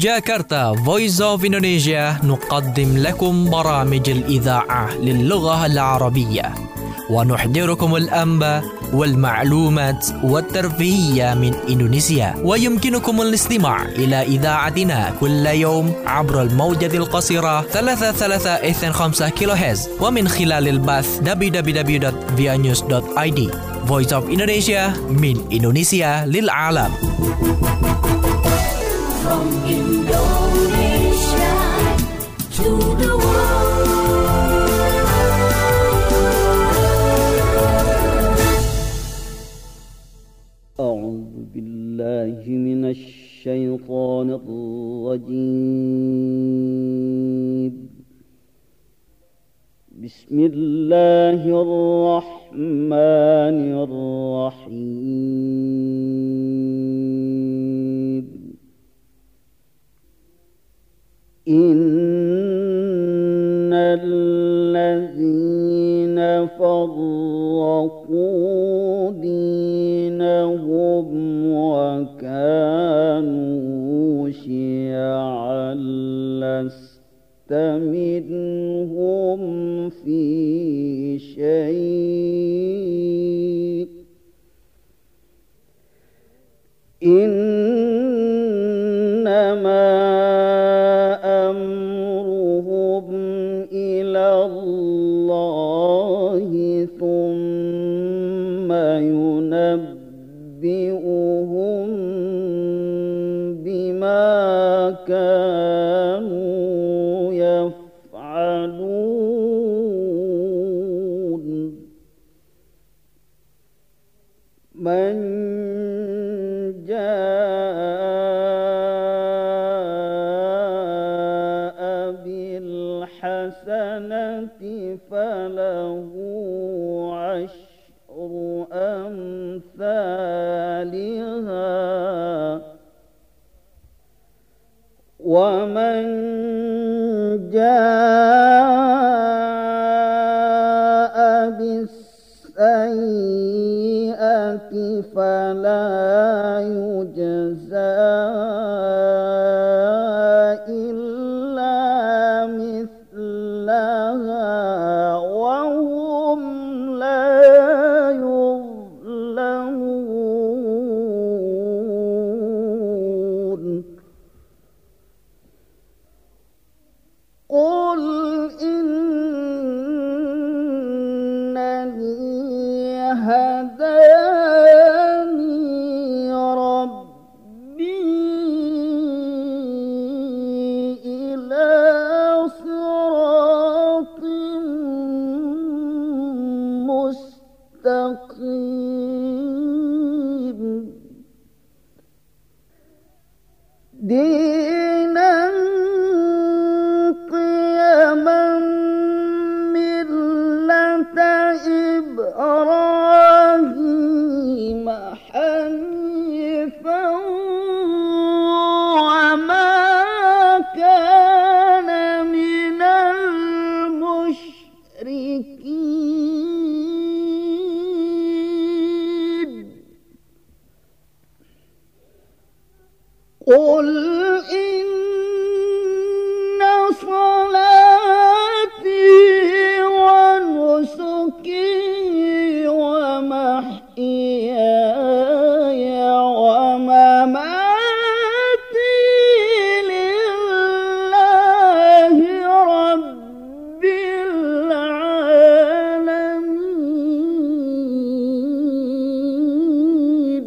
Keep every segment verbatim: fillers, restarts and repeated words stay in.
جاكرتا Voice of Indonesia نقدم لكم برامج الإذاعة للغة العربية ونحضركم الأنباء والمعلومات والترفيهية من إندونيسيا، ويمكنكم الاستماع إلى إذاعتنا كل يوم عبر الموجة القصيرة ثلاثة ثلاثة اثنين خمسة كيلو هرتز ومن خلال البث دبليو دبليو دبليو دوت via news دوت i d. Voice of Indonesia من إندونيسيا للعالم. From Indonesia to the world. أعوذ بالله من الشيطان الرجيم. بسم الله الرحمن الرحيم. إن الذين فرقوا دينهم وكانوا شيعا لست منهم في شيء إنما أمرهم إلى الله ثم ينبئهم بما كانوا يفعلون. من جاء بالحسنة فله عشر أمثالها ومن جاء بالسيئة فلا يجزى إلا مثلها وهم لا يظلمون. قل إنني هداني ربي إلى صراط مستقيم دينا قيما ملة إبراهيم حنيفا وما كان من المشركين. قل إن صلاتي ونسكي ومحياي ومماتي لله رب العالمين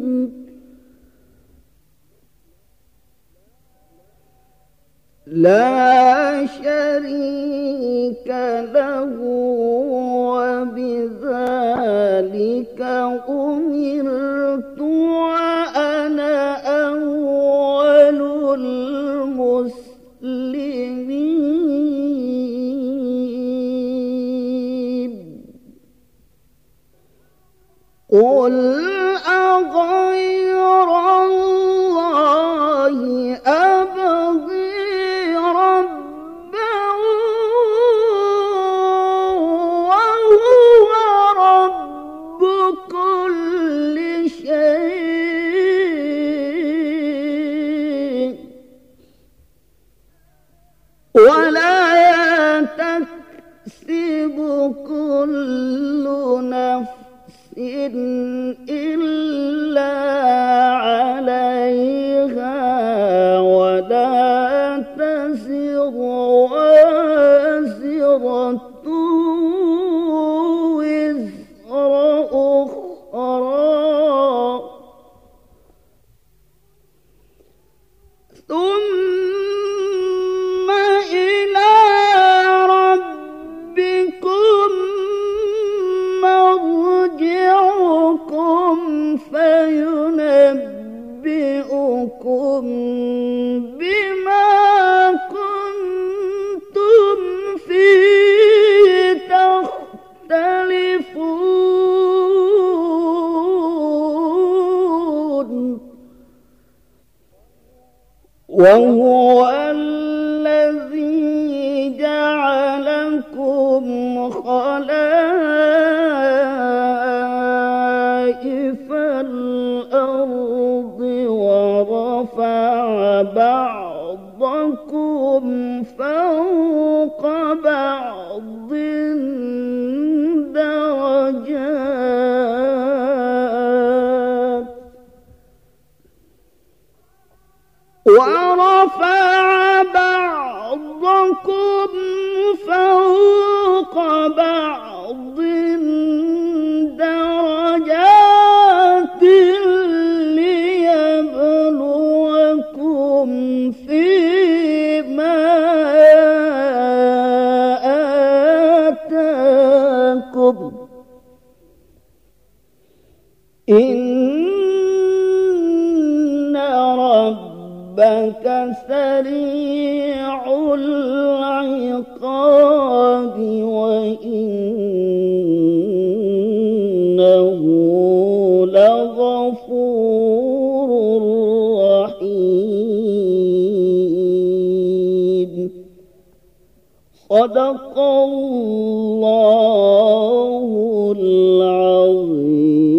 لا شريك له وبذلك أمرت وأنا أول المسلمين. قل أغير الله أبغي ربا وهو رب كل شيء وهو الذي جعلكم خلائف الأرض ورفع بعضكم فوق بعض درجات ورفع بعضكم فوق بعض درجات ليبلوكم فيما آتاكم إن ربك سريع العقاب وإنه لغفور رحيم صدق الله العظيم.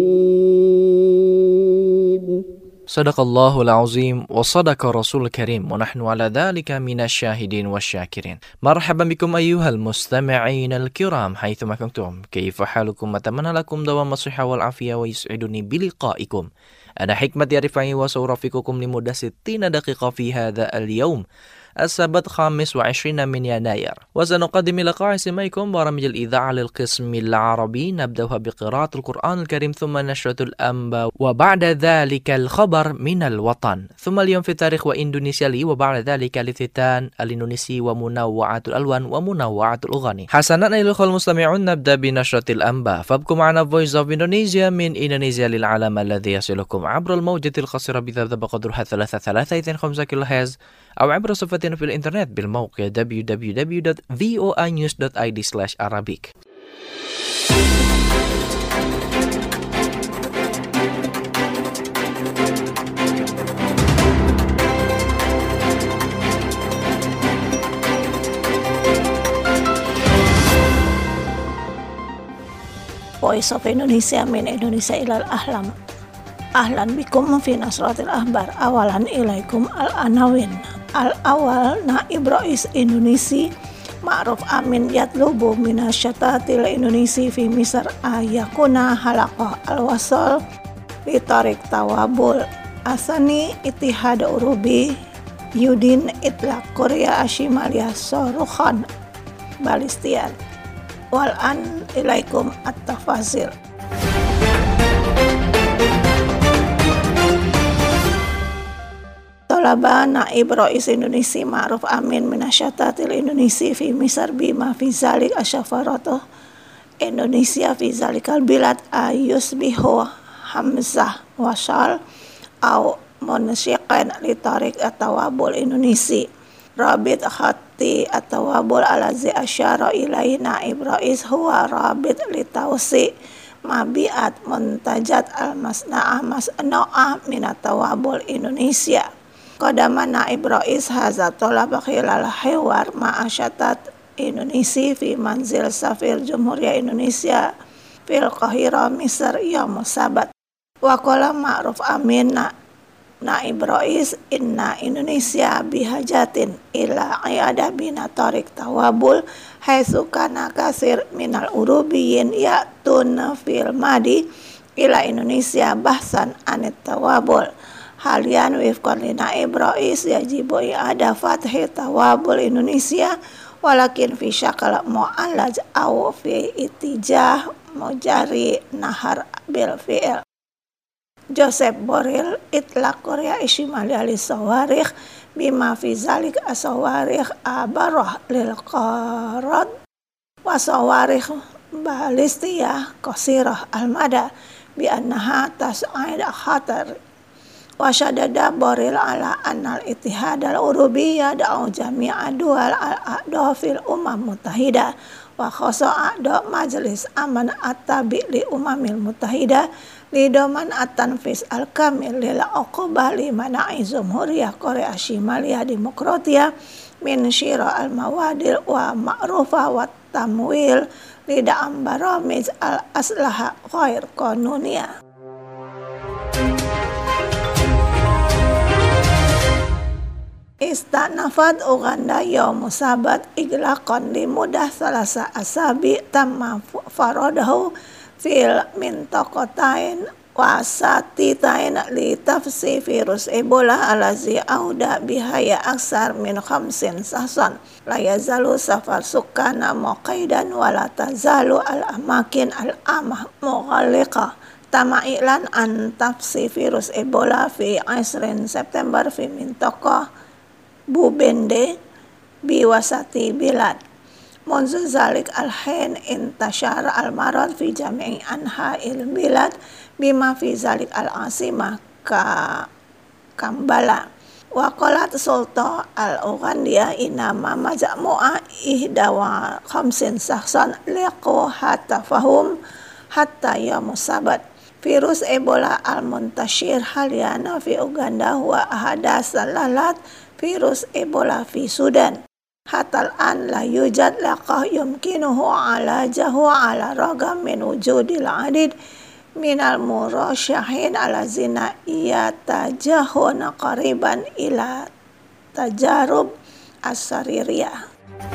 Sadaqallahul azim wa sadaqa rasul karim wa nahnu ala dhalika minasyahidin wasyakirin. Marhaban bikum ayyuhal mustami'in al-kiram haitsu ma kuntum. Kaifa halukum? Atamanna lakum dawam as-sihha wal afiyah wa yus'iduni biliqa'ikum. Ana hikmati arifai wa sawrafikukum limudah sittina daqiqa fi hadha al-yawm السبت خامس وعشرين من يناير وسنقدم لقاء سماعكم برامج الإذاعة للقسم العربي نبدأها بقراءة القرآن الكريم ثم نشرة الأنباء وبعد ذلك الخبر من الوطن ثم اليوم في التاريخ وإندونيسيا لي وبعد ذلك الافتتان الإندونيسي ومنوعات الألوان ومنوعات الأغاني. حسنا أيها الأخوة المستمعون نبدأ بنشرة الأنباء فابقوا معنا Voice of Indonesia من إندونيسيا للعالم الذي يصلكم عبر الموجة القصيرة بذبذب قدرها ثلاثة ثلاثة اثنين خمسة كيلو هرتز أو عبر صفحتنا في الإنترنت بالموقع دبليو دبليو دبليو دوت فوي نيوز دوت آي دي سلاش أرابيك. Voice of Indonesia min Indonesia ilal ahlam. Ahlan bikum fi nasratil ahbar. Awalan ilaikum al-anawin. Al-awal naib rais Indonesia Ma'ruf Amin yatlubu minasyatatil Indonesia fi Misr ayakuna halaqah al-wasal li tarik tawabul asani itihad urubi yudin itlaq Korea Ashimalia Sorukhan Balistian wal an ilaikum at-tafasir. Talaba naib rais Indonesia Ma'ruf Amin minasyatatil Indonesia fi Misr bima fi zalik asyafaratuh Indonesia fi zalikal bilad ayusbihu hamzah wasal au munsyiqan li tarik at-tawabul Indonesia rabit khati at-tawabul alazi asyara ilaihi naib rais huwa rabit li tausi mabiat muntajat al-masna'ah masna'ah minat tawabul Indonesia. Qadama naib rais haza tolaba khilal hiwar ma'asyatat Indonesia fi manzil safir Jumhuriyah Indonesia fil Qahira Misr yaum sabat. Wa qala Ma'ruf Amin na, naib rais inna Indonesia bihajatin ila iada bina tarik tawabul haitsu kana kasir minal urubiyin ya'tun fil madi ila Indonesia bahsan anit tawabul. Halian wifqan li naib rais yajibu ada fathi tawabul Indonesia walakin fi syakal mu'allaj aw fi itijah mujari nahar bil fi'il. Joseph Borrell itlaq Korea Ishimalia li sawarikh bima fi zalik asawarikh abarah lil qarad wa sawarikh balistiyah qasirah al-mada bi annaha tas'id khatar. Wasyadada Borrell ala annal ittihad al-urubiyya da'u jami'a dual al-a'da fil umam mutahida wa khoso'a do Majelis Aman at-Tabi li Umamil Mutahida li doman at-tanfis al-kamil lil uqubah li mana'i Jumhuriyah Korea Shimalia Demokratia min syira al-mawadil wa ma'rufa wa tamwil li da'am baramij al-aslaha ghair qanuniyah. Istanafat Uganda yaum sabat iglaqan li mudah salasa asabi tamma faradahu fil mintaqatain wasatitain li tafsi virus Ebola alazi auda bihaya aksar min khamsin sahsan la yazalu safar sukana muqaidan wala tazalu al amakin al amah mughalliqa tama'ilan an tafsi virus Ebola fi ashrin September fi mintaqah Bubende biwasati bilad munzu zalik al-hin intashara al-marad fi jami'i anha'il bilad bima fi zalik al-asimah ka Kambala wa qalat sulta al-Ughandia inama majmu'a ihdawa khamsin sahsan liqu hatta fahum hatta yamus sabat. Virus Ebola al-muntashir haliana fi Uganda huwa ahadas lalat virus Ebola fi Sudan. Hatal an la yujad laqah yumkinuhu ala jahu ala ragam min wujudil adid minal murasyahin ala zina yatajahuna qariban ila tajarub as-saririyah.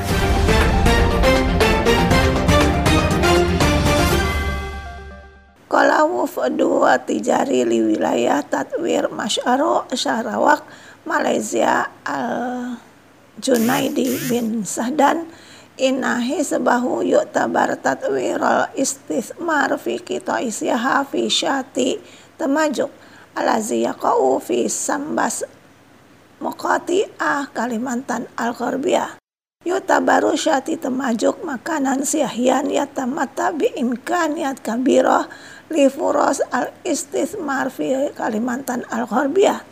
Qala wafdu tijari li wilayah Tatwir Masyaro Sarawak Malaysia al Junaidi bin Sahdan innahi sebahu yu'tabar tatwirul istithmar fi qitaisyaha fi syati tamajuk alazi yaqau fi sambas muqati'ah Kalimantan Al-Gharbiyah. Yu'tabaru syati tamajuk makanan siyahyan yatamata bi imkaniyat kabirah li furas al-istithmar fi Kalimantan Al-Gharbiyah.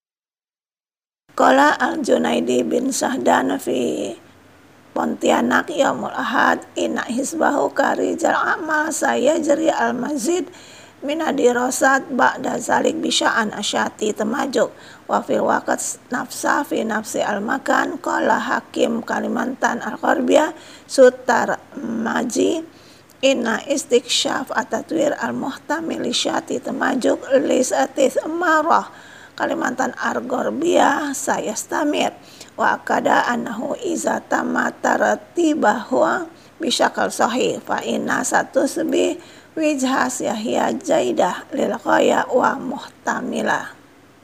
Qala al-Junaidi bin Sahdan fi Pontianak yaumul ahad inna hisbahu karijal amal saya jari al-mazid minadirosat ba'da zalik bisya'an asyati temajuk wa fil waqt nafsa fi nafsi al-makan qala hakim Kalimantan Al-Gharbiyah sutar maji inna istiksyaf atatwir al-muhtamil syati temajuk lisatith marah Kalimantan Al-Gharbiyah saya stamir wa akada annahu iza tamata ratibahu bisyakal sahih fa inna satu sebi wijhas yahya jaidah lil ghaya wa muhtamilah.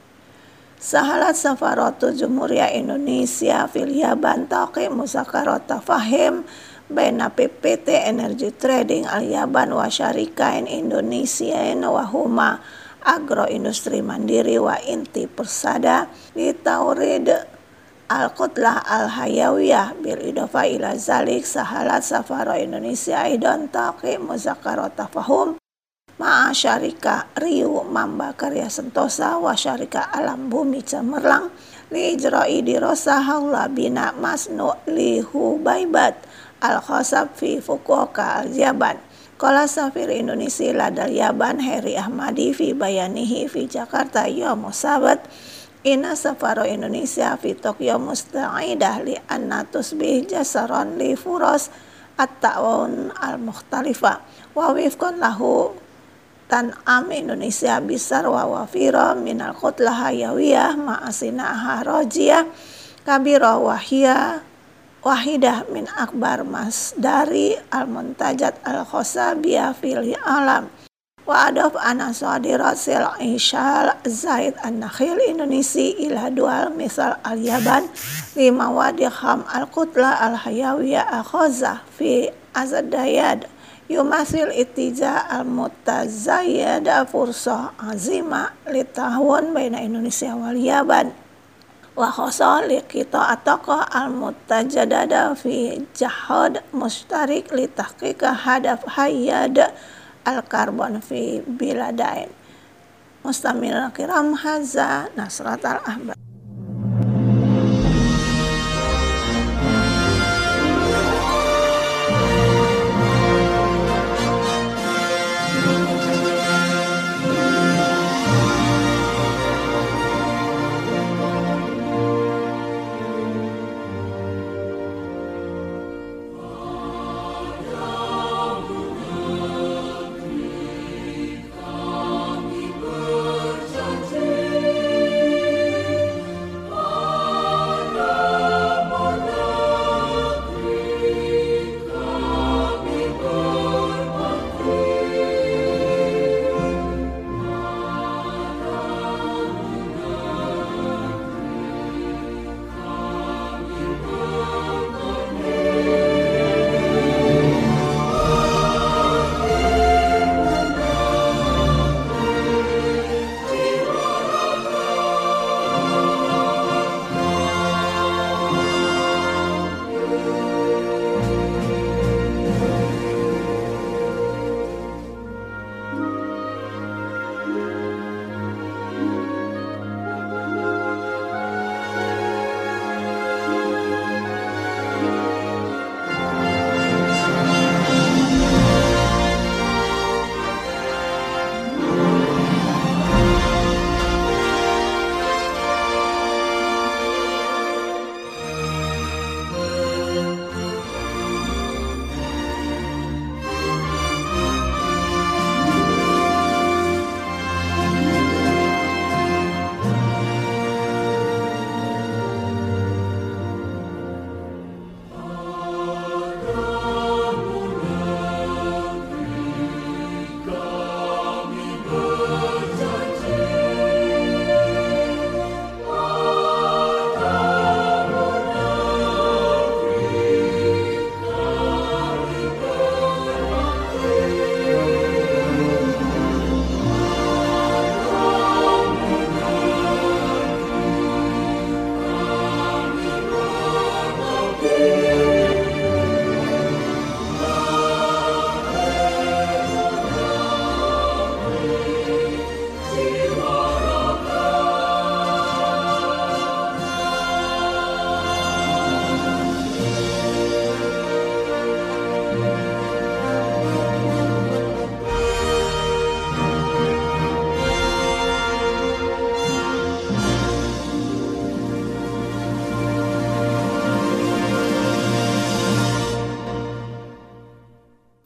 Sahalat safaratu Jumhuriyah Indonesia fil Yaban taqi muzakarata fahim baina P P T Energy Trading Al Yaban wa syarikain Indonesia wa huma agroindustri mandiri wa inti persada di taurid al-qutlah al-hayawiyah bil idofa ila zalik sahalat safara Indonesia aidan taqi muzakarata fahum ma'a syarika Riu Mamba Karya Sentosa wa syarika Alam Bumi Cemerlang li ijra'i dirosah haula bina masnu li hubaibat al-khasab fi Fukuoka al-Yaban. Qala safir Indonesia ladal Yaban Heri Ahmadi fi bayanihi fi Jakarta yaumus sabat inna safaro Indonesia fi Tokyo musta'idah li anna tusbih jasaron li furos at-ta'awun al-mukhtalifa wa wifqan lahu tan'am Indonesia bisar wa wafira minal qutlah hayawiyah ma'asinaha rojiyah kabirah wahiyah wahidah min akbar masdari al-muntajat al-khosabiyah fil alam wa adaf anasadirat sil ishal zaid an-nakhil Indonesia ila dual misal al-Yaban lima wadi kham al-qutla al-hayawiyah akhazah fi azadayad yumasil itija al-mutazayyad fursah azima litahun baina Indonesia wal Yaban wa khasa liqita ataqa al-mutajadada fi jahad mustarik li tahqiqa hadaf hayyad al-karbon fi biladain. Mustamil kiram haza Nasrat al-Ahbab.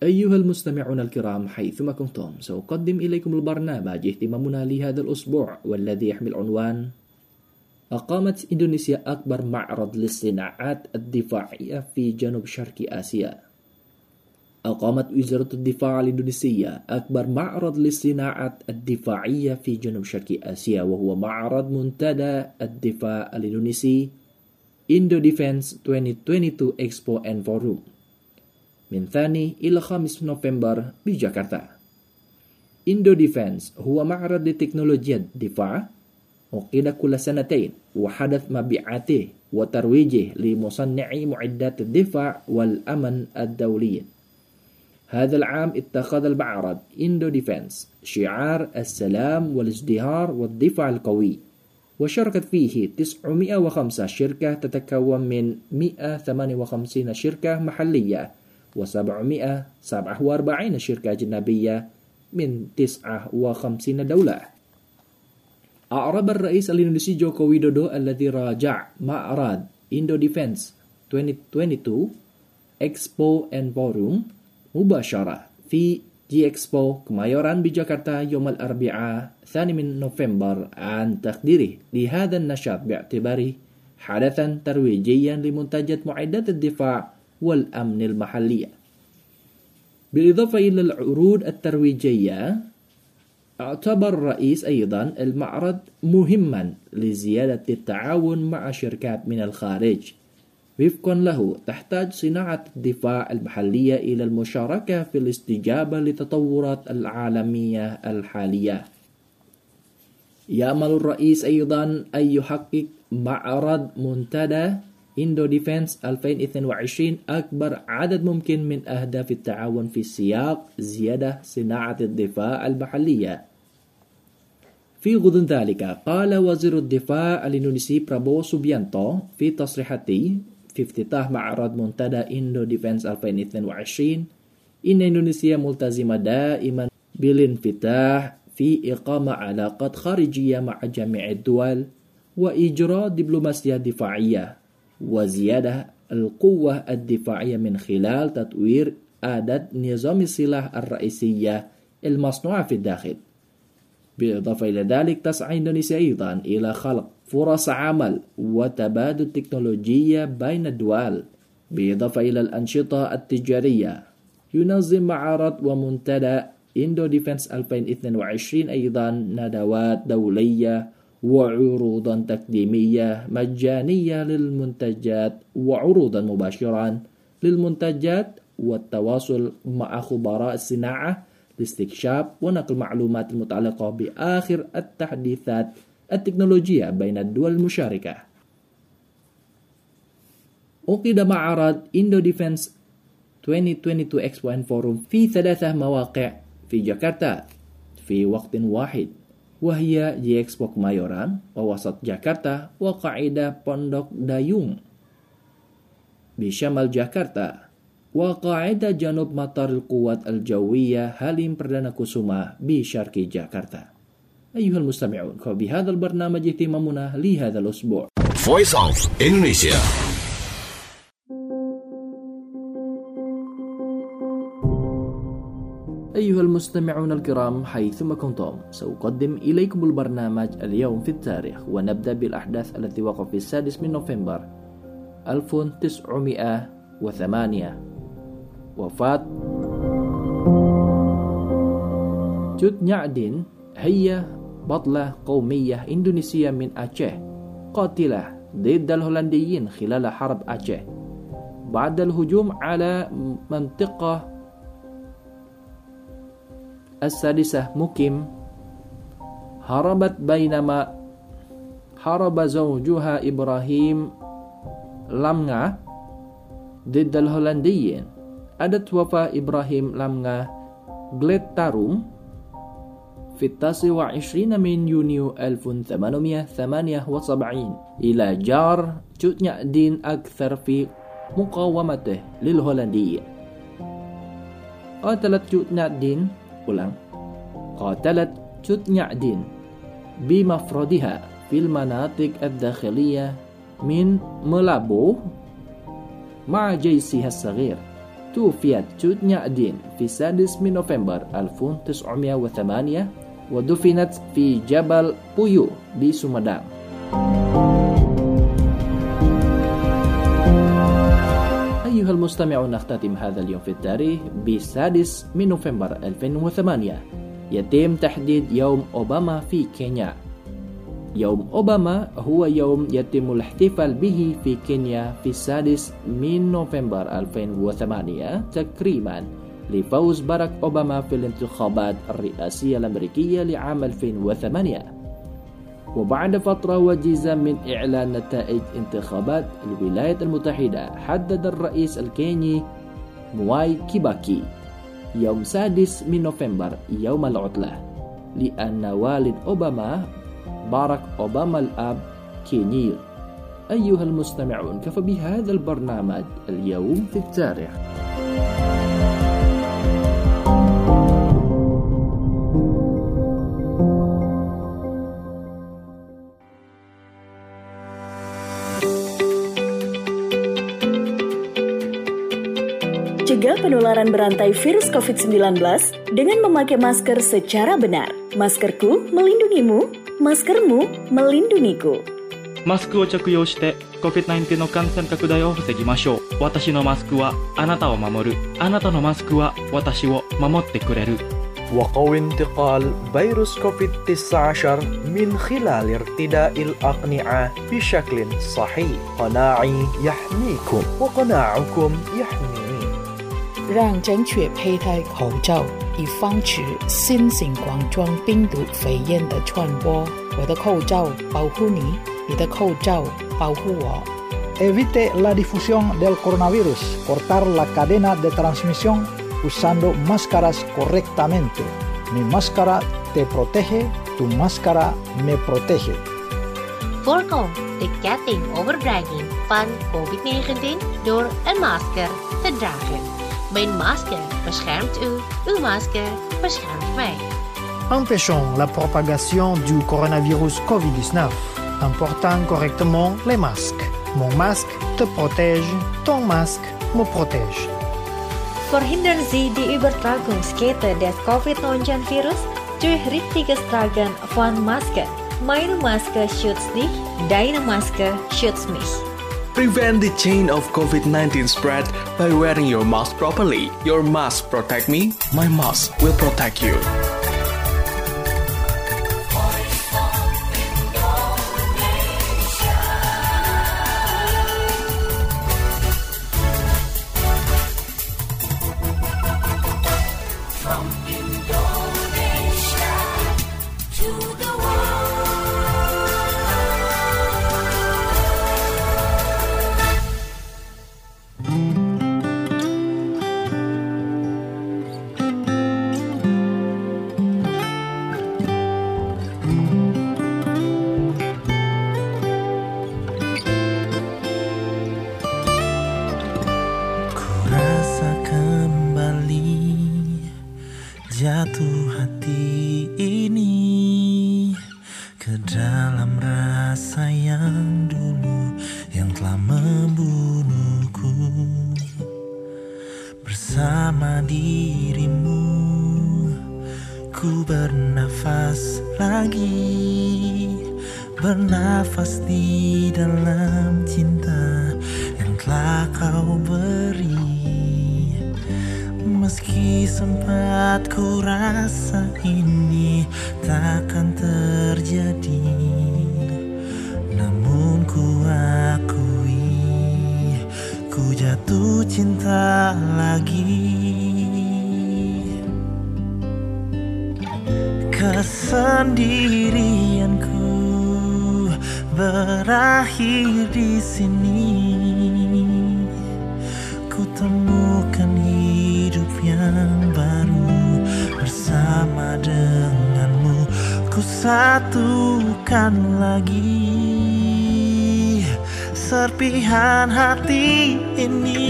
أيها المستمعون الكرام حيثما كنتم، سأقدم إليكم البرنامج اهتمامنا لهذا الأسبوع والذي يحمل عنوان: أقامت إندونيسيا أكبر معرض للصناعات الدفاعية في جنوب شرق آسيا. أقامت وزارة الدفاع الإندونيسية أكبر معرض للصناعات الدفاعية في جنوب شرق آسيا، وهو معرض منتدى الدفاع الإندونيسي Indo Defense twenty twenty-two Expo and Forum من ثاني إلى خامس نوفمبر بجاكرتا. Indo Defense هو معرض لتكنولوجيا الدفاع عقد كل سنتين، وحدث مبيعاته وترويجه لمصنعي معدات الدفاع والأمن الدولي. هذا العام اتخذ المعرض Indo Defense شعار السلام والازدهار والدفاع القوي، وشاركت فيه تسعمائة وخمسة شركة تتكون من مائة وثمانية وخمسين شركة محلية وسبعمائة وسبعة وأربعين شركة أجنبية من تسعة وخمسين دولة. أعرب الرئيس الإندونيسي جوكو ويدودو الذي راجع معرض Indo Defense twenty twenty-two Expo and Forum مباشرة في جي إكسبو كمايوران بجاكرتا يوم الأربعاء الثاني من نوفمبر عن تقديره لهذا النشاط باعتباره حدثا ترويجيا لمنتجات معدات الدفاع والأمن المحلية. بالإضافة إلى العروض الترويجية، اعتبر الرئيس أيضا المعرض مهما لزيادة التعاون مع شركات من الخارج. وفقا له، تحتاج صناعة الدفاع المحلية إلى المشاركة في الاستجابة للتطورات العالمية الحالية. يأمل الرئيس أيضا أن يحقق معرض منتدى Indo Defense ألفين واثنين وعشرين أكبر عدد ممكن من أهداف التعاون في سياق زيادة صناعة الدفاع المحلية. في غضون ذلك، قال وزير الدفاع الإندونيسي برابو سوبيانتو في تصريحاته في افتتاح معرض منتدى Indo Defense ألفين واثنين وعشرين إن إندونيسيا ملتزمة دائما بالانفتاح في إقامة علاقات خارجية مع جميع الدول وإجراء دبلوماسية دفاعية وزيادة القوة الدفاعية من خلال تطوير أداة نظام السلاح الرئيسية المصنوعة في الداخل. بالإضافة إلى ذلك، تسعى إندونيسيا أيضا إلى خلق فرص عمل وتبادل تكنولوجية بين الدول. بالإضافة إلى الأنشطة التجارية، ينظم معرض ومنتدى Indo Defense ألفين واثنين وعشرين أيضا ندوات دولية وعروضا تقديمية مجانية للمنتجات وعروضا مباشرة للمنتجات والتواصل مع خبراء الصناعة لاستكشاف ونقل معلومات المتعلقة بآخر التحديثات التكنولوجية بين الدول المشاركة. عقد معرض Indo Defense twenty twenty-two Expo and Forum في ثلاثة مواقع في جاكرتا في وقت واحد، وهي جي إكسبو كمايوران ووسط جاكرتا وقاعدة بوندok Dayung بشمال جاكرتا وقاعدة جنوب مطار القوات الجوية هاليم بردانا كوسوما بشرق جاكرتا. أيها المستمعون، وبهذا البرنامج اهتمامنا لهذا الأسبوع. Voice of Indonesia. أيها المستمعون الكرام حيثما كنتم، سأقدم إليكم البرنامج اليوم في التاريخ، ونبدأ بالأحداث التي وقعت في السادس من نوفمبر ألف وتسعمائة وثمانية. وفاة تut Nyak Dien، هي بطلة قومية إندونيسية من أعشه، قاتلة ضد الهولنديين خلال حرب أعشه. بعد الهجوم على منطقة السادسة مقيم، هربت بينما هرب زوجها إبراهيم لامنغا ضد الهولنديين. أدت وفاة إبراهيم لامنغا غليتاروم في التاسع والعشرين من يونيو ألف وثمانمائة وثمانية وسبعين إلى جار تut Nyak Dien أكثر في مقاومته للهولنديين. قاتلت تut Nyak Dien ulang قاتلت تut Nyak Dien بمفردها في المناطق الداخلية من ملابو مع جيشها الصغير. توفيت تودنيا الدين في السادس من نوفمبر ألف وتسعمائة وثمانية ودفنت في جبل بويو بسومدang. أيها المستمعون، نختتم هذا اليوم في التاريخ بالسادس من نوفمبر ألفين وثمانية يتم تحديد يوم أوباما في كينيا. يوم أوباما هو يوم يتم الاحتفال به في كينيا في السادس من نوفمبر ألفين وثمانية تكريما لفوز باراك أوباما في الانتخابات الرئاسية الأمريكية لعام ألفين وثمانية. وبعد فترة وجيزة من إعلان نتائج انتخابات الولايات المتحدة، حدد الرئيس الكيني مواي كيباكي يوم سادس من نوفمبر يوم العطلة، لأن والد أوباما باراك أوباما الأب كيني. أيها المستمعون، كفى بهذا البرنامج اليوم في التاريخ. Cegah penularan berantai virus covid sembilan belas dengan memakai masker secara benar. Maskerku melindungimu, maskermu melindungiku. マスクを着用して コビッドナインティーン の感染拡大を防ぎましょう。私のマスクはあなたを守る。あなたのマスクは私を守ってくれる。 وقوي انتقال فيروس كوفيد تسعة عشر من خلال ارتداء الأقنعة بشكل صحيح. قناعي يحميكم وقناعكم يحميني. 让正确佩戴口罩，以防止新型冠状病毒肺炎的传播。我的口罩保护你，你的口罩保护我。 Evite la difusión del coronavirus. Cortar la cadena de transmisión usando máscaras correctamente. Mi máscara te protege, tu máscara me protege. Voorkom de ketting overdraging van covid negentien door een masker te dragen. Mijn masker beschermt u, uw masker beschermt mij. Empêchons la propagation du coronavirus covid dix-neuf en portant correctement les masques. Mon masque te protège, ton masque me protège. Verhindern Sie die Übertragungskette des covid neunzehn virus durch richtiges Tragen von Masken. Meine Maske schützt dich, deine Maske schützt mich. Prevent the chain of covid nineteen spread by wearing your mask properly. Your mask protect me, my mask will protect you. Jatuh hati ini ke dalam rasa yang dulu yang telah membunuhku. Bersama dirimu ku bernafas lagi, bernafas di dalam cinta yang telah kau beri. Meski sempat ku rasa ini takkan terjadi, namun ku akui ku jatuh cinta lagi. Kesendirianku berakhir di sini. Ku temukan hidup yang baru bersama denganmu. Ku satukan lagi serpihan hati ini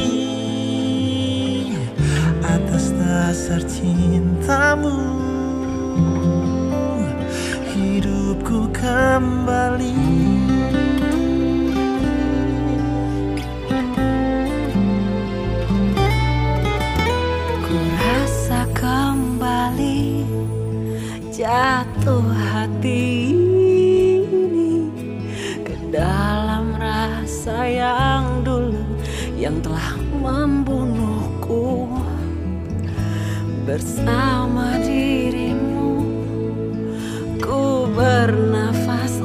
atas dasar cintamu. Hidupku kembali. jatuh hati ini ke dalam rasa yang dulu yang telah membunuhku. Bersama dirimu ku bernafas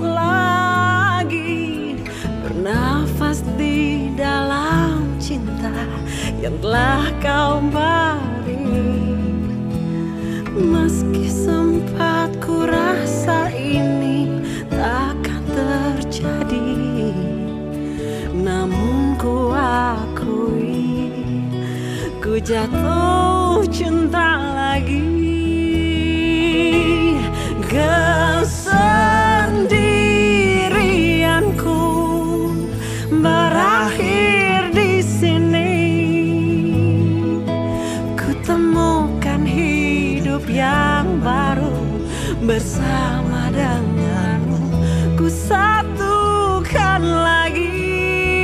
lagi, bernafas di dalam cinta yang telah kau beri. Meski sempat ku rasa ini takkan terjadi, namun ku akui ku jatuh cinta lagi. Kesendirianku berakhir di sini. Ku temukan hidup yang baru bersama denganmu. Ku satukan lagi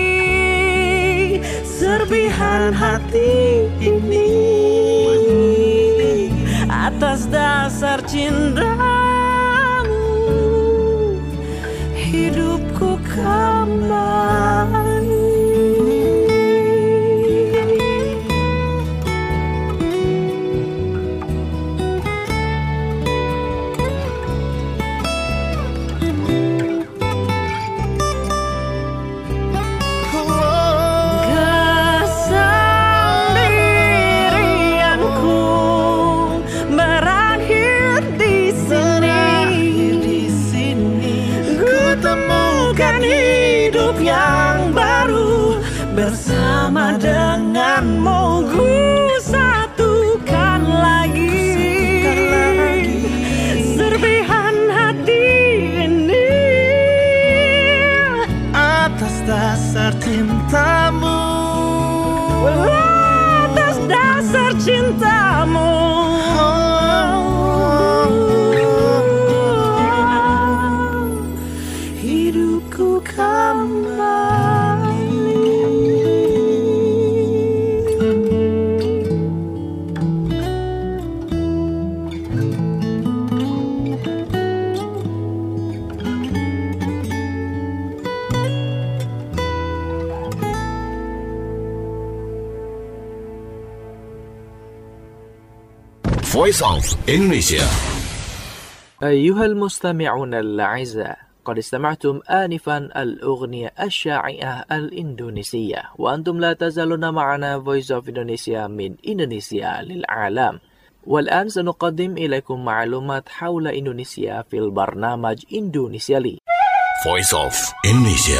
serpihan hati ini atas dasar cintamu. Hidupku kembali. Bersama denganmu ku satukan lagi serpihan hati ini atas dasar cintamu, atas dasar cintamu. Hidupku kembali. Voice of Indonesia. أيها المستمعون الأعزاء، قد استمعتم آنفا الأغنية الشائعة الإندونيسية، وأنتم لا تزالون معنا Voice of Indonesia من إندونيسيا للعالم. والآن سنقدم إليكم معلومات حول إندونيسيا في البرنامج إندونيسيا لي. Voice of Indonesia.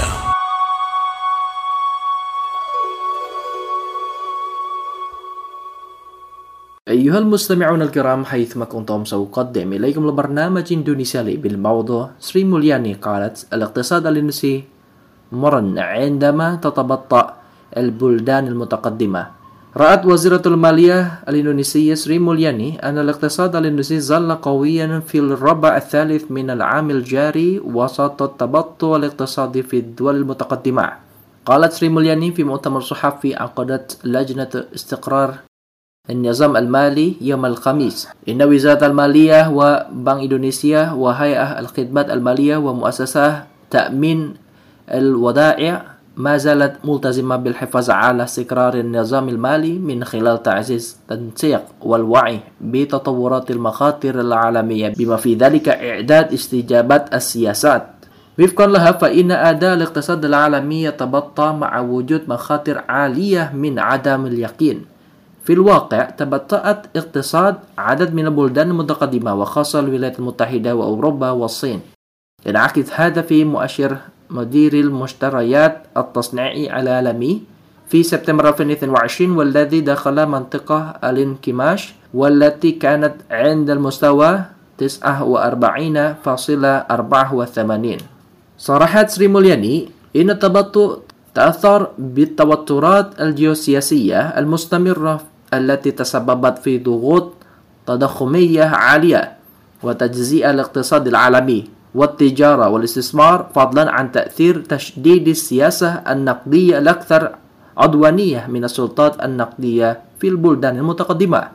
أيها المستمعون الكرام، حيثما كنتم سأقدم إليكم البرنامج إندونيسيا لي بالموضوع سري مولياني قالت الاقتصاد الإندونيسي مرن عندما تتبطأ البلدان المتقدمة. رأت وزيرة المالية الإندونيسية سري مولياني أن الاقتصاد الإندونيسي ظل قويا في الربع الثالث من العام الجاري وسط التبطؤ الاقتصادي في الدول المتقدمة. قالت سري مولياني في مؤتمر صحفي عقدت لجنة استقرار النظام المالي يوم الخميس إن وزارة المالية وبنك إندونيسيا وهيئة الخدمات المالية ومؤسسة تأمين الودائع ما زالت ملتزمة بالحفاظ على استقرار النظام المالي من خلال تعزيز التنسيق والوعي بتطورات المخاطر العالمية بما في ذلك إعداد استجابات السياسات. وفقا لها فإن أداء الاقتصاد العالمي يتبطأ مع وجود مخاطر عالية من عدم اليقين. في الواقع تبطأت اقتصاد عدد من البلدان المتقدمة وخاصة الولايات المتحدة وأوروبا والصين. ينعكس هذا في مؤشر مدير المشتريات التصنيعي العالمي في سبتمبر ألفين واثنين وعشرين والذي دخل منطقة الانكماش والتي كانت عند المستوى تسعة وأربعين فاصلة أربعة وثمانين. صرحت سري مولياني إن التبطؤ تأثر بالتوترات الجيوسياسية المستمرة التي تسببت في ضغوط تضخمية عالية وتجزئة الاقتصاد العالمي والتجارة والاستثمار، فضلا عن تأثير تشديد السياسة النقدية الأكثر عدوانية من السلطات النقدية في البلدان المتقدمة.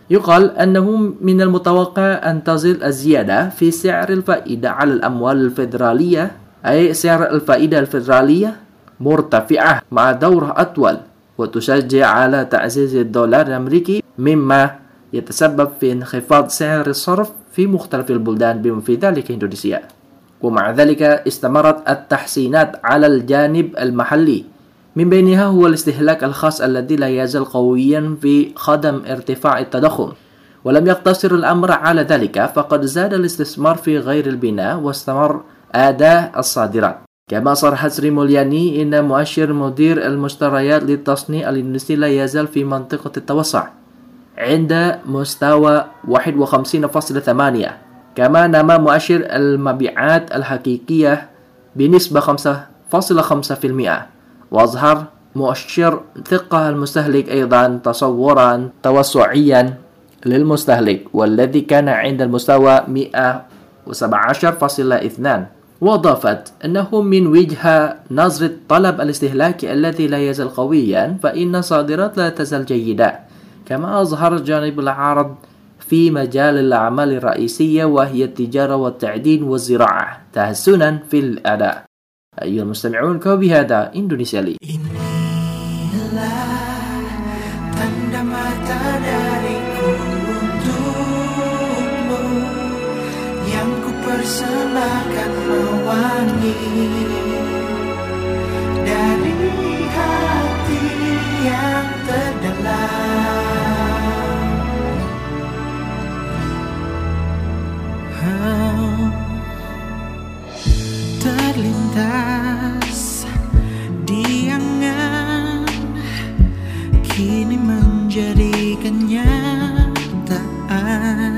يقال أنه من المتوقع أن تزيد الزيادة في سعر الفائدة على الأموال الفيدرالية، أي سعر الفائدة الفيدرالية مرتفعة مع دورة أطول، وتشجع على تعزيز الدولار الأمريكي، مما يتسبب في انخفاض سعر الصرف في مختلف البلدان بما في ذلك إندونيسيا. ومع ذلك استمرت التحسينات على الجانب المحلي، من بينها هو الاستهلاك الخاص الذي لا يزال قويا في خدم ارتفاع التضخم. ولم يقتصر الأمر على ذلك، فقد زاد الاستثمار في غير البناء واستمر أداء الصادرات. كما صرحت سري مولياني إن مؤشر مدير المشتريات للتصنيع الإندونيسي لا يزال في منطقة التوسع عند مستوى واحد وخمسين فاصلة ثمانية. كما نما مؤشر المبيعات الحقيقية بنسبة خمسة فاصلة خمسة بالمئة، وأظهر مؤشر ثقة المستهلك أيضا تصورا توسعيا للمستهلك، والذي كان عند المستوى مئة وسبعة عشر فاصلة اثنين. وأضافت أنه من وجهة نظر الطلب الاستهلاكي الذي لا يزال قويا، فإن الصادرات لا تزال جيدة. كما أظهر الجانب العرض في مجال الأعمال الرئيسية وهي التجارة والتعدين والزراعة تحسنا في الأداء. أيها المستمعون، وبهذا إندونيسيا لي. Tanda mata dariku untukmu, yang ku persembahkan mewangi dari hati yang terdalam. Oh, terlintas di angan, kini menjadi kenyataan,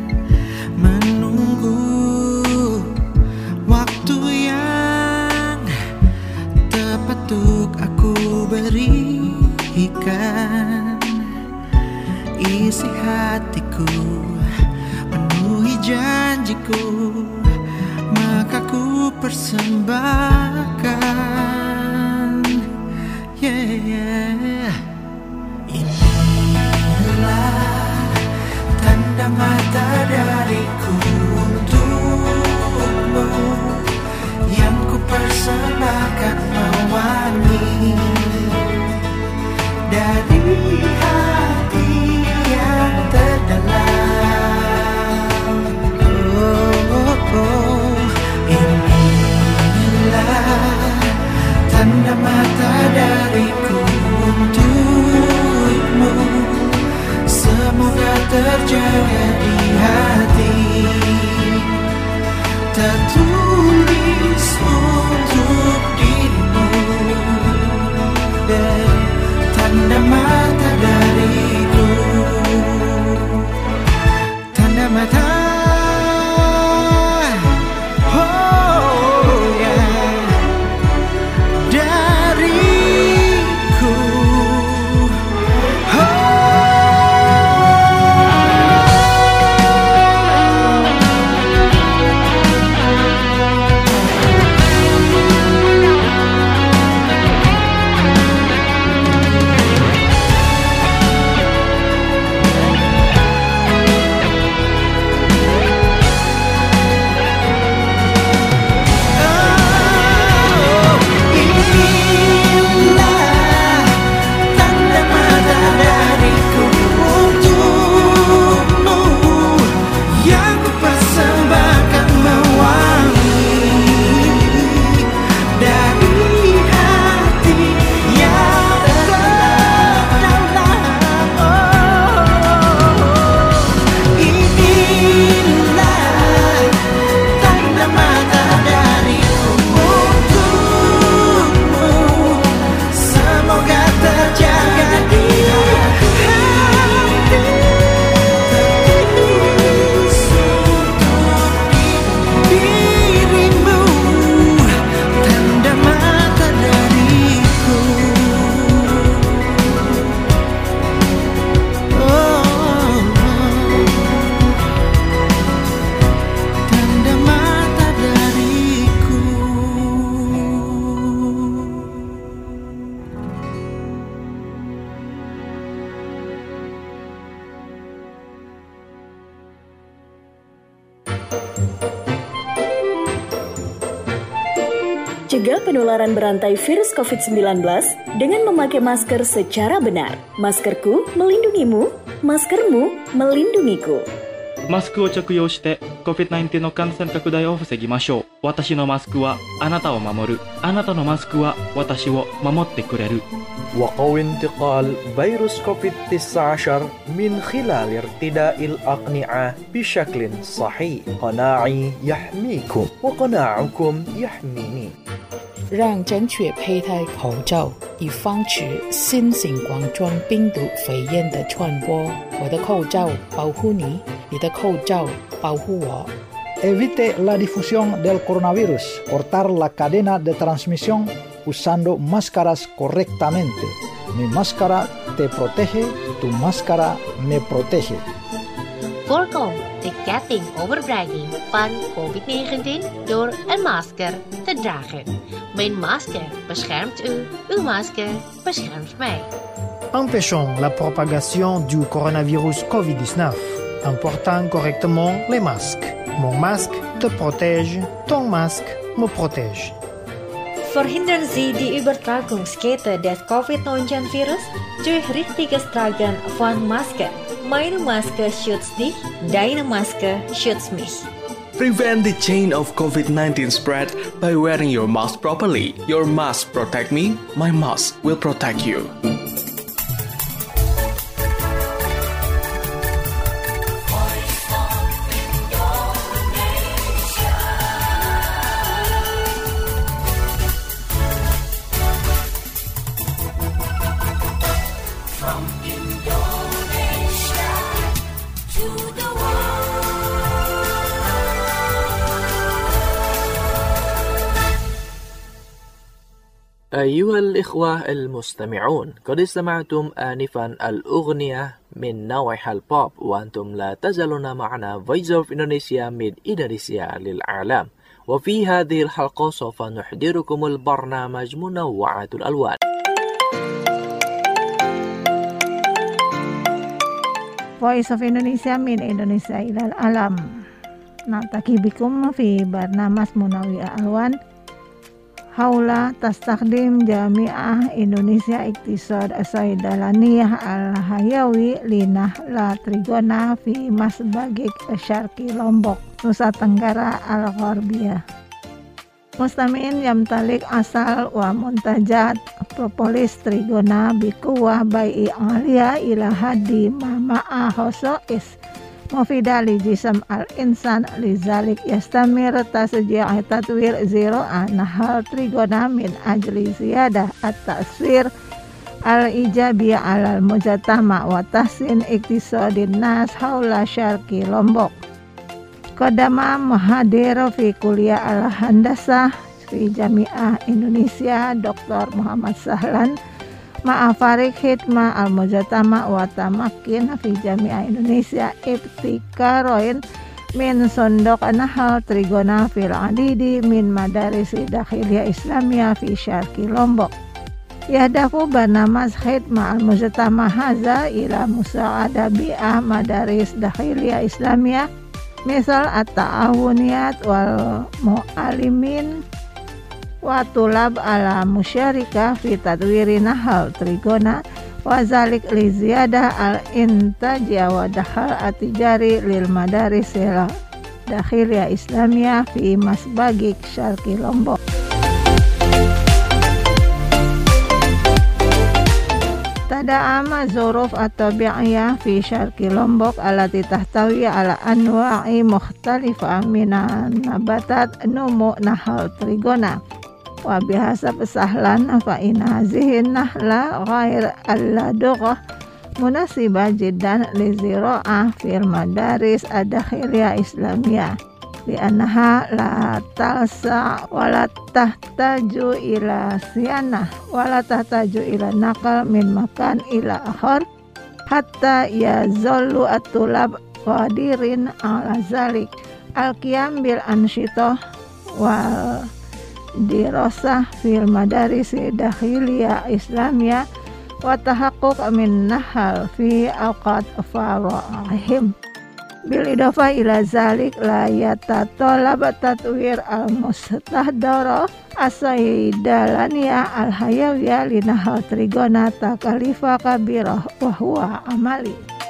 menunggu waktu yang tepat untuk aku berikan isi hatiku, penuhi janjiku, maka ku persembahkan. Yeah, yeah. Inilah tanda mata dariku untukmu, yang ku persembahkan mewangi dari hati yang terdalam. Oh, oh, oh. Inilah tanda mata dariku untukmu, semoga terjaga di hati, tertulis untuk dirimu. Cegah penularan berantai virus covid sembilan belas dengan memakai masker secara benar. Maskerku melindungimu, maskermu melindungiku. マスクを着用して コビッドナインティーン の感染拡大を防ぎましょう。私のマスクはあなたを守る。あなたのマスクは私を守ってくれる。 وقو انتقال فيروس كوفيد تسعة عشر من خلال ارتداء الأقنعة بشكل صحيح. قناعي يحميكم وقناعكم يحميني. 让正确佩戴口罩，以防止新型冠状病毒肺炎的传播。我的口罩保护你，你的口罩保护我。 Evite la difusión del coronavirus. Cortar la cadena de transmisión usando máscaras correctamente. Mi máscara te protege, tu máscara me protege. Voorkom de ketting overbrenging van covid negentien door een masker te dragen. Mijn masker beschermt u, uw masker beschermt mij. Empêchons la propagation du coronavirus covid dix-neuf en portant correctement les masques. Mon masque te protège, ton masque me protège. Verhindern Sie die Übertragungskette des covid neunzehn Virus durch richtiges Tragen von Maske. Meine Maske schützt dich, deine Maske schützt mich. Prevent the chain of covid nineteen spread by wearing your mask properly. Your mask protect me, my mask will protect you. أيها الإخوة المستمعون، قد استمعتم آنفا الأغنية من نوع البوب، وأنتم لا تزالون معنا Voice of Indonesia من إندونيسيا للعالم. وفي هذه الحلقة سوف نحضركم البرنامج منوعة الألوان. Voice of Indonesia من إندونيسيا إلى العالم. نلتقي بكم في برنامج منوع الألوان حول تستخدم جامعة إندونيسيا اقتصاد الصيدلانية الحيوي لنحل تريغونا في مسبagik Syarqi Lombok, Nusa Tenggara Al-Gharbiyah. Mustami'in yamtalik asal wa muntajat propolis trigona bikuwah bai'i alia ila hadi mama'a hoso'is mufidali jisam al-insan lizalik yastamir tasji'i tatwir ziro'a nahal trigona min ajli ziyadah at-taswir al-ijabi alal mujatama wa tahsin iktisadin nas haula Syarqi Lombok. Kodama muhadir fi kuliah al-handasah fi Jami'ah Indonesia Doktor Muhammad Sahlan Ma'afarik Hikmah al-Mujatama wa Tamakin fi Jami'ah Indonesia Ibtikaroin min sondok nahal trigona fil adidi min madarisi dakhiliyah Islamiyah fi Syarqi Lombok. Yahdafu barnamaz Hikmah al-Mujatama haza ila musa'ada bi'ah madaris dakhiliyah Islamiyah misal at-ta'awuniyat wal mu'alimin wa tulab ala musyarikah fi tadwiri nahal trigona wa zalik li ziyadah al-intajya wa dakhal atijari lil madaris dakhiliyah Islamiyah fi masbagik Syarqi Lombok. Tada'ama zuruf at-tabi'iyah fi Syarqi Lombok alati tahtawi ala anwa'i mukhtalifah minan nabatat numu nahal trigona wa bihasab sahlan fa in hazihi nahla ghair alladugha munasibah jiddan li zira'ah fil madaris ad-dakhiliyah Islamiyah li'annaha la talsa wa la tahtaju ila siyanah wa la tahtaju ila naqal min makan ila akhar hatta yazallu at-tulab qadirin ala zalik al-qiyam bil ansyitah wal dirasah fil madarisi dakhiliyah Islamiyah wa tahaqquq min nahal fi awqat fara'ihim. bil idofa ila zalik la yatatolab tatwir al mustahdara asaidalaniyah al hayawiyah linahal trigona takalifa kabirah wa huwa amali.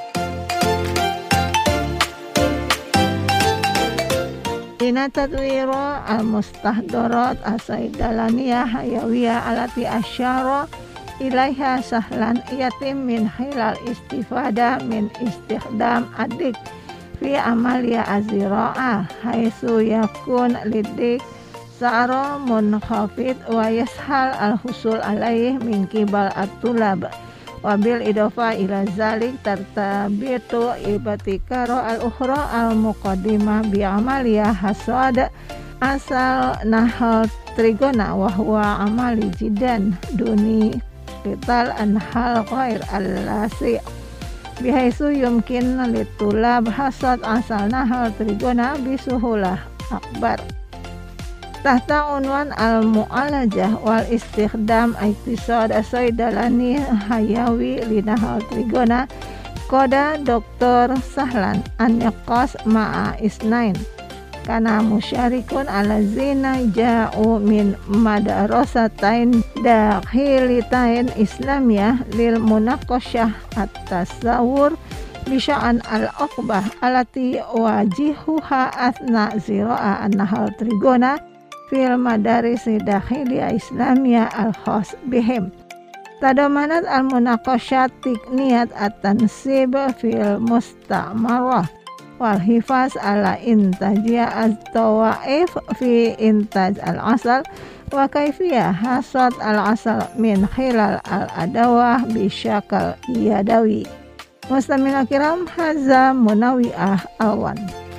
Ina tatwira al mustahdarat asaidalaniyah hayawiyah alati asyara ilaiha sahlan yatim min hilal istifada min istikhdam adik fi amalia azira'a haitsu yakun lidik sa'ra munkhafid wa yashal al-husul alaih min qibal at-tulab wa bil idofa ila zalik tartabitu ibatikaro al-ukhra al-muqaddimah bi amalia hasad asal nahal trigona wa huwa amali jidan duni qital anhal ghair al-lasi bihaisu yumkin litulab hasad asal nahal trigona bisuhulah akbar. Tahta unwan al-mu'alajah wal istikhdam iktisad asaidalani hayawi linahal trigona koda doktor Sahlan an-niqas ma'a isnain kana musyarikun ala zina ja'u min madarasatain dakhilitain islamiyah lil munaqasyah at-tasawur bisya'an al-uqbah alati wajihuha athna zira'a an-nahal trigona fil madarisi dakhiliyah islamiyah al-khas bihim. Tadamanat al-munaqasyat tikniyat at-tansib fil musta'marah wal hifaz ala intajia az-tawaif fi intaj al-asal wa kaifiyah hasad al-asal min khilal al-adawah bisyakal yadawi. Mustamina kiram, haza munawi'ah awan.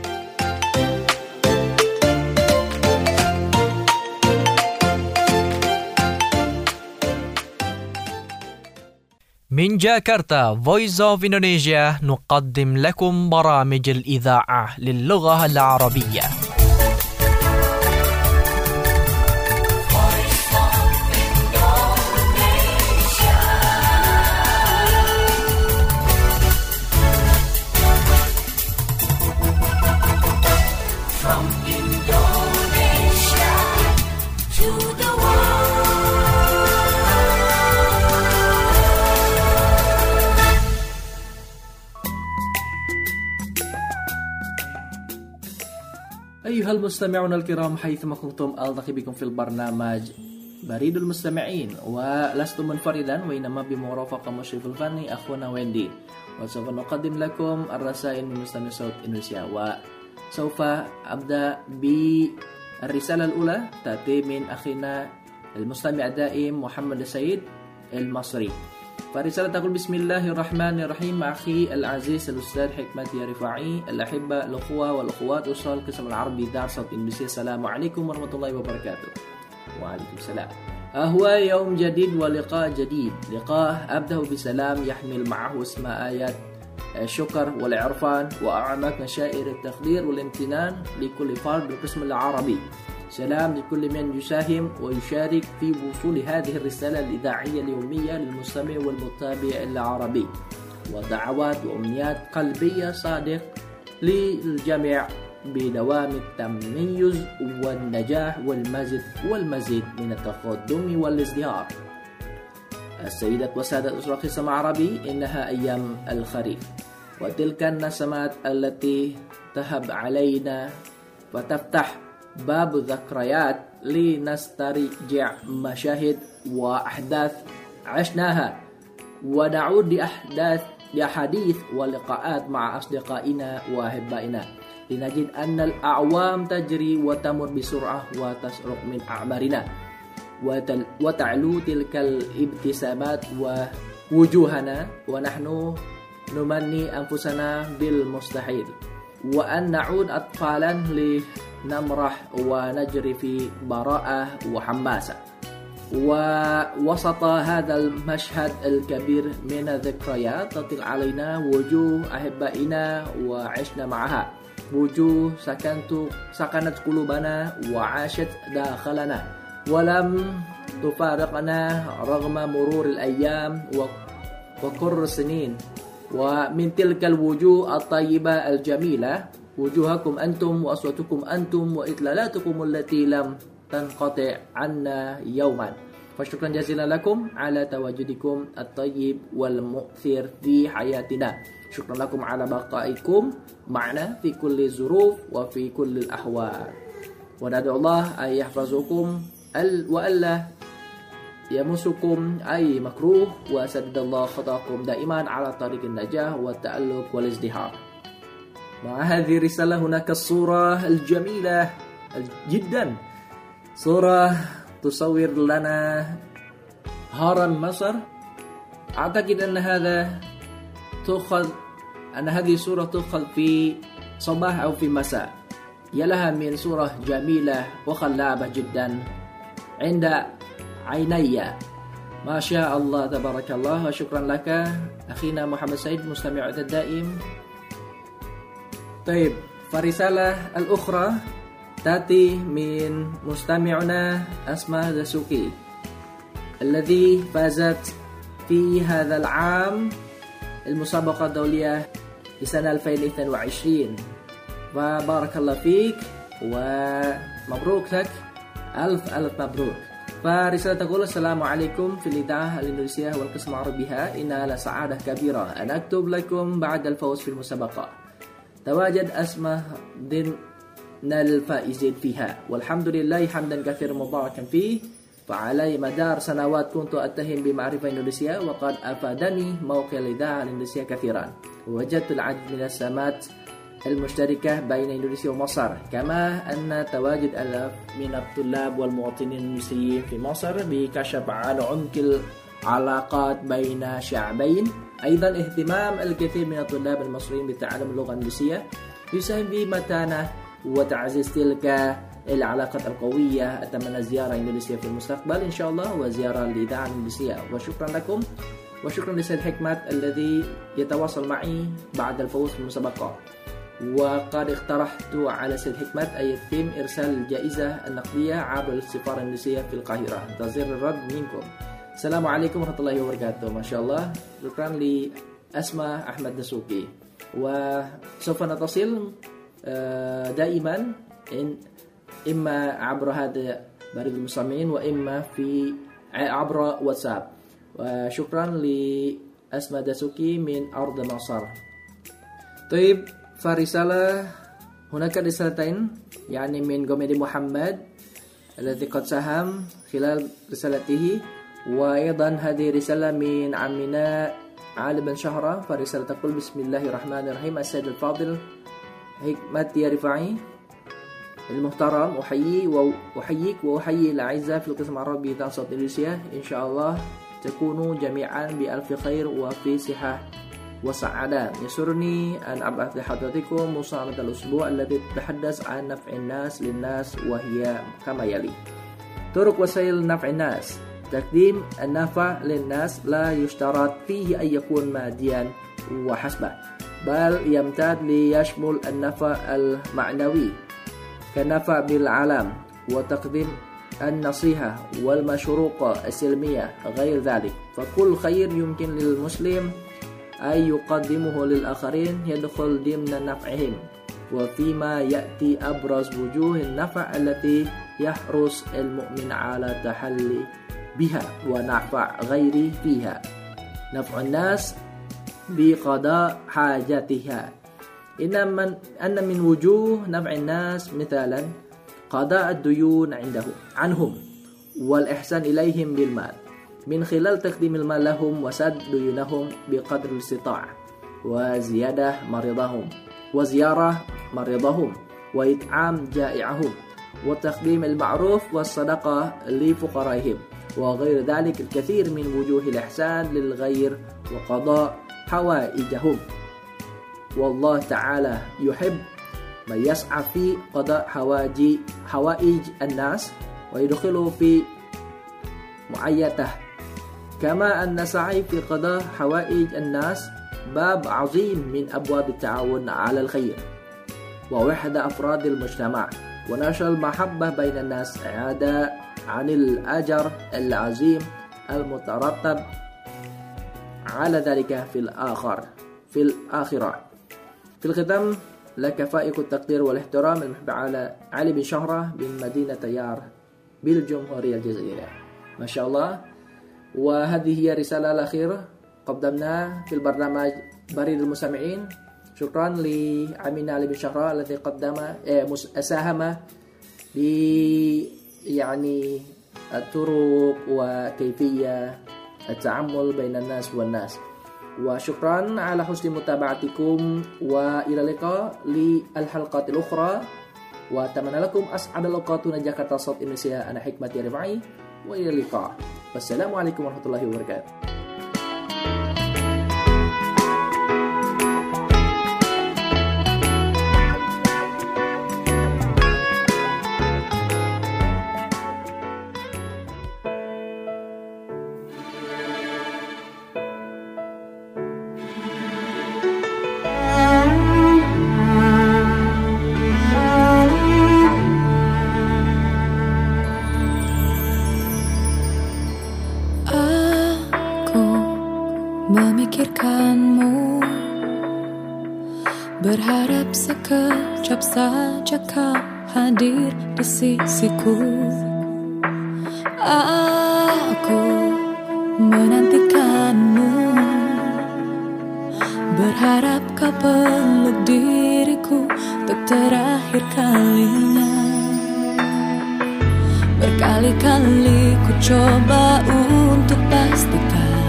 من جاكرتا Voice of Indonesia نقدم لكم برامج الإذاعة للغة العربية. From Indonesia to the أيها المستمعون الكرام حيثما كنتم ألتقي بكم في البرنامج بريد المستمعين ولست منفردا وإنما بمرافقة مشرف الفني أخونا ويندي وسوف نقدم لكم الرسائل من مستمع صوت إندونيسيا وسوف أبدأ بالرسالة الأولى تأتي من أخينا المستمع الدائم محمد السيد المصري. فرسالة تقول بسم الله الرحمن الرحيم أخي العزيز الأستاذ حكمة رفاعي الأحبة الأخوة والأخوات أوصال القسم العربي دار صوت إندونيسيا السلام عليكم ورحمة الله وبركاته. وعليكم السلام. هو يوم جديد ولقاء جديد، لقاء أبدأ بسلام يحمل معه اسم آيات الشكر والعرفان وأعماق مشاعر التقدير والامتنان لكل فرد بالقسم العربي. سلام لكل من يساهم ويشارك في وصول هذه الرسالة الإذاعية اليومية للمستمع والمتابع العربي، ودعوات وأمنيات قلبية صادق للجميع بدوام التميز والنجاح والمزيد والمزيد من التقدم والازدهار. السيدات والسادة أسرة قسم عربي، إنها أيام الخريف، وتلك النسمات التي تهب علينا وتفتح باب الذكريات لنسترجع مشاهد وأحداث عشناها ونعود لأحداث لأحاديث ولقاءات مع أصدقائنا وأحبائنا، لنجد أن الأعوام تجري وتمر بسرعة وتسرق من أعمارنا، وتعلو تلك الابتسامات ووجوهنا ونحن نمني أنفسنا بالمستحيل، وأن نعود أطفالا لنمرح ونجري في براءة وحماسة. ووسط هذا المشهد الكبير من الذكريات تطل علينا وجوه أحبائنا وعشنا معها، وجوه سكنت سكنت قلوبنا وعاشت داخلنا ولم تفارقنا رغم مرور الأيام وكر السنين، ومن تلك الوجوه الطيبة الجميلة وجوهكم أنتم وأصواتكم أنتم وإطلالاتكم التي لم تنقطع عنا يوما. فشكرا جزيلا لكم على تواجدكم الطيب والمؤثر في حياتنا. شكرا لكم على بقائكم معنا في كل الظروف وفي كل الأحوال. وندعو الله أن يحفظكم وألا يمسكم أي مكروه وسدد الله خطاكم دائما على طريق النجاة والتألق والازدهار. مع هذه الرسالة هناك الصورة الجميلة جدا، صورة تصور لنا هرم مصر. أعتقد أن هذا تؤخذ أن هذه الصورة تؤخذ في صباح أو في مساء. يا لها من صورة جميلة وخلابة جدا عند عيني. ما شاء الله تبارك الله. وشكرا لك أخينا محمد سعيد مستمع الدائم. طيب، فالرسالة الأخرى تأتي من مستمعنا أسماء دسوقي الذي فازت في هذا العام المسابقة الدولية لسنة ألفين واثنين وعشرين. فبارك الله فيك ومبروك لك، ألف ألف مبروك. فرسالة تقول: السلام عليكم في الإذاعة الإندونيسية والقسم العربي بها. إنها لسعادة كبيرة أن أكتب لكم بعد الفوز في المسابقة. تواجد أسماء ضمن الفائزين فيها، والحمد لله حمدا كثيرا مباركا فيه. فعلى مدار سنوات كنت أتهم بمعرفة إندونيسيا، وقد أفادني موقع الإذاعة الإندونيسية كثيرا. ووجدت العديد من السمات المشتركة بين إندونيسيا ومصر، كما أن تواجد آلاف من الطلاب والمواطنين الإندونيسيين في مصر بكشف عن عمق العلاقات بين شعبين. أيضا اهتمام الكثير من الطلاب المصريين بتعلم اللغة الإندونيسية يساهم في متانة وتعزيز تلك العلاقات القوية. أتمنى زيارة إندونيسيا في المستقبل إن شاء الله، وزيارة للإذاعة الإندونيسية. وشكرا لكم، وشكرا لسيد حكمت الذي يتواصل معي بعد الفوز في المسابقة. وقد اقترحت على سيد حكمت أن يتم إرسال الجائزة النقدية عبر السفارة الإندونيسية في القاهرة. انتظر الرد منكم. السلام عليكم ورحمة الله وبركاته. ما شاء الله. شكرا لأسماء أحمد دسوقي. وسوف نتصل دائما إما عبر هذا بريد المستمعين وإما في عبر واتساب. وشكرا لأسماء دسوقي من أرض مصر. طيب، فرسالة هناك رسالتين يعني من جميل محمد الذي قد ساهم خلال رسالته، وأيضا هذه رسالة من عمنا علي بن شهرة. فرسالة تقول: بسم الله الرحمن الرحيم. السيد الفاضل حكمت يا رفاعي المحترم، أحيي وأحييك وأحيي الأعزاء في القسم العربي بإذاعة صوت إندونيسيا. إن شاء الله تكونوا جميعا بألف خير وفي صحة وسعادة. يسرني أن أبعث لحضراتكم مساهمة الأسبوع التي تتحدث عن نفع الناس للناس، وهي كما يلي: طرق وسائل نفع الناس. تقديم النفع للناس لا يشترط فيه أن يكون ماديا وحسبه، بل يمتد ليشمل النفع المعنوي كالنفع بالعالم، وتقديم النصيحة والمشروقة السلمية غير ذلك. فكل خير يمكن للمسلم أن يقدمه للآخرين يدخل ضمن نفعهم. وفيما يأتي أبرز وجوه النفع التي يحرص المؤمن على التحلي بها ونفع غيره فيها: نفع الناس بقضاء حاجاتها. إن من أن من وجوه نفع الناس مثالا قضاء الديون عنده عنهم والإحسان إليهم بالمال من خلال تقديم المال لهم وسد ديونهم بقدر الاستطاعة، وزيادة مريضهم وزيارة مريضهم وإطعام جائعهم، وتقديم المعروف والصدقة لفقرائهم، وغير ذلك الكثير من وجوه الإحسان للغير وقضاء حوائجهم. والله تعالى يحب من يسعى في قضاء حوائج حوائج الناس ويدخله في معيته، كما أن سعي في قضاء حوائج الناس باب عظيم من أبواب التعاون على الخير ووحدة أفراد المجتمع ونشر المحبة بين الناس، عدا عن الأجر العظيم المترتب على ذلك في الآخر. في الآخرة. في الختام لك فائق التقدير والاحترام المحب على علي بن شهرة من مدينة تيار بالجمهورية الجزائرية. ما شاء الله. وهذه هي الرسالة الأخيرة قدمناها في البرنامج بريد المستمعين. شكرا لعمنا علي بن شهرة الذي قدم ساهم ب يعني الطرق وكيفية التعامل بين الناس والناس. وشكرا على حسن متابعتكم وإلى اللقاء للحلقات الأخرى. وأتمنى لكم أسعد الأوقات هنا جاkarta صوت إندونيسيا. أنا حكمتي رفعي وإلى اللقاء. والسلام عليكم ورحمة الله وبركاته. Memikirkanmu, berharap sekejap saja kau hadir di sisiku. Aku menantikanmu, berharap kau peluk diriku untuk terakhir kalinya. Berkali-kali ku coba untuk pastikan,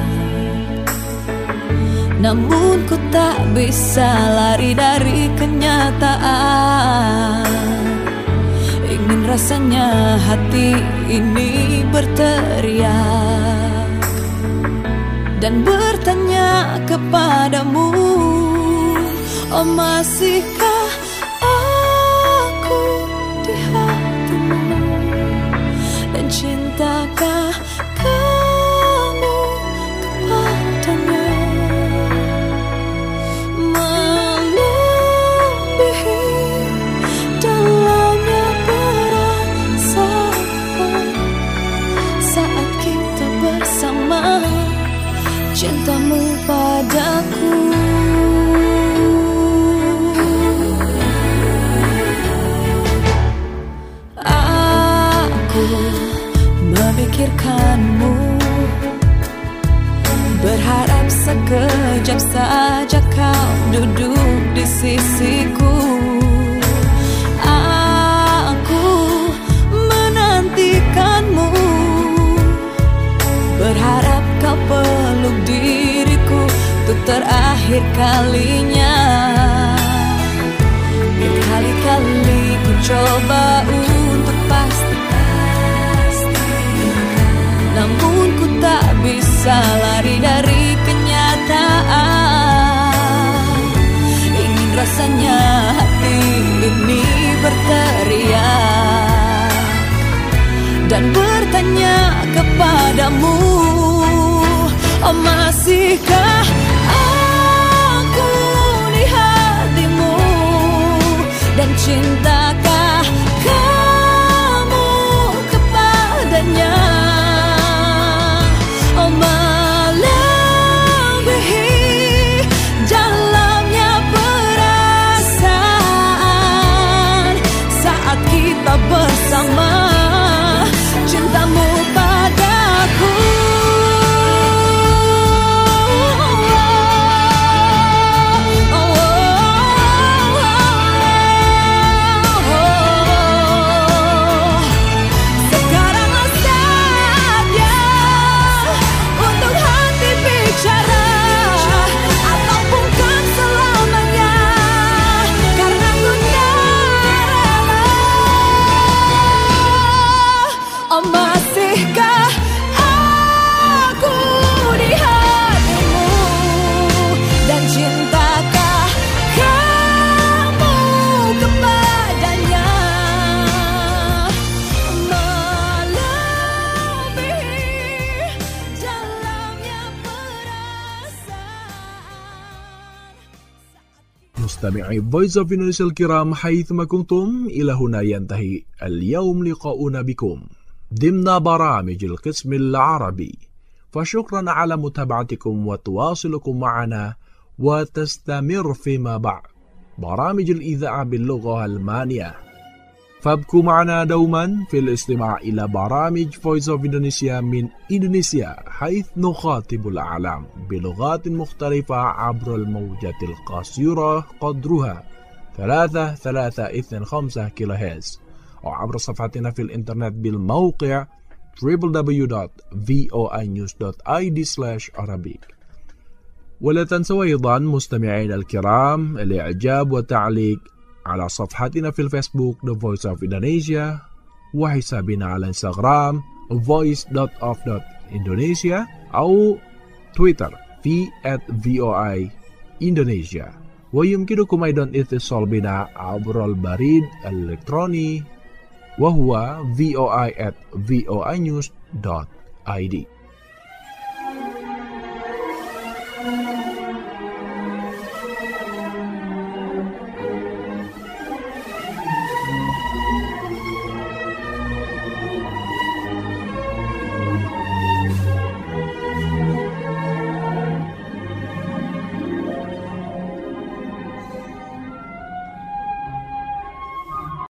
namun ku tak bisa lari dari kenyataan. Ingin rasanya hati ini berteriak dan bertanya kepadamu, oh masihkah aku di hatimu, dan cintakah kamu kepadanya. Cintamu padaku, aku memikirkanmu, berharap sekejap saja kau duduk di sisiku. Aku menantikanmu, berharap kau peluk diriku untuk terakhir kalinya. Berkali-kali ku coba untuk pastikan, namun ku tak bisa lari dari kenyataan. Ingin rasanya hati ini berteriak dan bertanya kepadamu, oh masihkah aku di hatimu, dan cintakah kamu kepadanya. Oh melebihi dalamnya perasaan saat kita bersama, cintamu padaku. مستمعي Voice of Indonesia الكرام حيثما كنتم، إلى هنا ينتهي اليوم لقاؤنا بكم ضمن برامج القسم العربي، فشكرا على متابعتكم وتواصلكم معنا، وتستمر فيما بعد برامج الإذاعة باللغة الألمانية. فابقوا معنا دوما في الاستماع إلى برامج Voice of Indonesia من إندونيسيا، حيث نخاطب العالم بلغات مختلفة عبر الموجات القصيرة قدرها ثلاثة ثلاثة اثنين خمسة كيلو هرتز، أو عبر صفحتنا في الإنترنت بالموقع دبليو دبليو دبليو دوت في او اي نيوز دوت اي دي سلاش Arabic. ولا تنسوا أيضا مستمعين الكرام الإعجاب والتعليق على صفحتنا في الفيسبوك The Voice of Indonesia، وحسابنا على انستغرام voice دوت اوف دوت indonesia، أو تويتر في at في او اي Indonesia. ويمكنكم أيضا اتصال بنا عبر البريد الإلكتروني وهو في او اي at في او اي نيوز دوت اي دي.